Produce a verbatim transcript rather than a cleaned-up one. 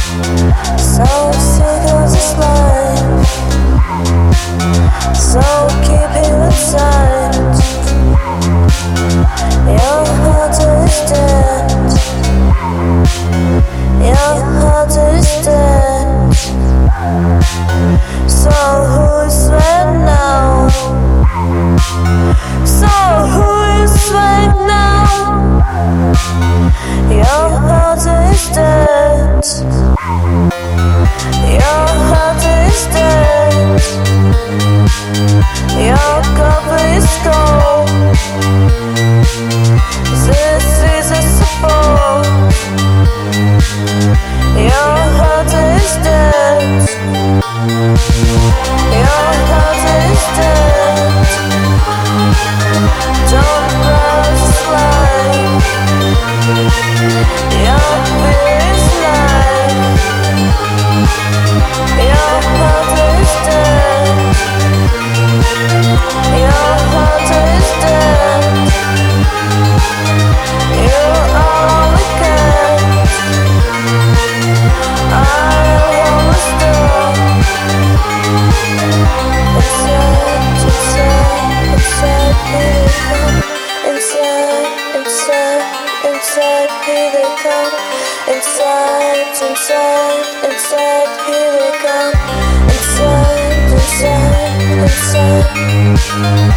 So sick of this life, so keep it inside. Your heart is dead, your heart is dead. So who's right now? So who is right now? Your heart is dead, your heart is dead. Your cup is cold. This is a support. Your heart is dead, your heart is dead. Don't rush life. Your fear is life. Your heart is dead, your heart is dead. You are all we get. I wanna stop. Inside, inside, inside, here they come. Inside, inside, inside, here they come. Inside, inside, inside, here they come. Inside, inside, inside.